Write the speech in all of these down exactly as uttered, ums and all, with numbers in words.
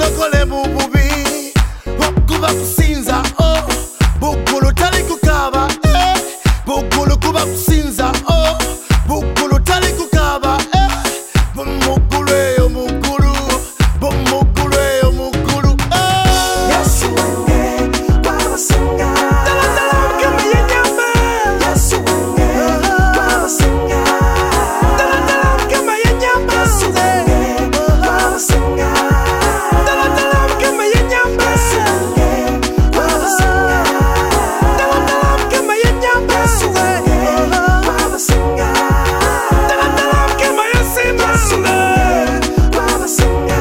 mulokole mu bubi kuba kusinza oh bugulu tali kukaba eh bugulu kuba kusinza oh bugulu tali kukaba eh bumugulu eyo mugulu bumugulu eyo mugulu eh Yesu wange wabasinga kama yenyama Yesu wange wabasinga kama yenyama Yesu wange wabasinga kama yenyama Yesu wange wabasinga kama yenyama Yesu wange wabasinga kama yasema wabasinga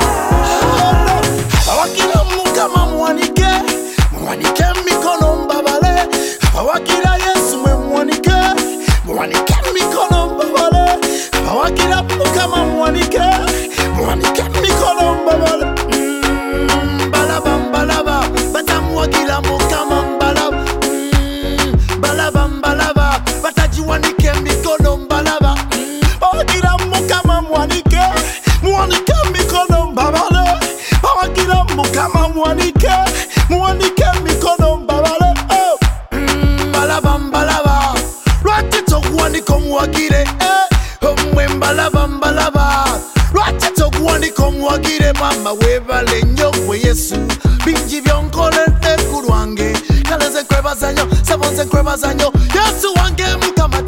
abawakira mukama mwanike mwanike mikono mbabale abawakira Yesu mwe mwanike mwanike mikono mbabale abawakira mukama mwanike mwanike mikono mbabale Mm, balaba mbalaba batamuwagira mukama mbalaba Mm, balaba mbalaba batajiwanike mikono mbalaba Mm, bawagira mukama mwanike mwanike mikono mbabale bawagira mukama mwanike mwanike mikono mbabale oh. Mm, balaba mbalaba lwaki tokuwanika omuwagire eh. omwe mbalaba mbalaba lwaki tokuwanika omuwagire mama webale nnyo gwe Yesu bingi byonkoledde ku lwange kale nze nkwebaza nnyo sebo nze nkwebaza nnyo Yesu wange mukama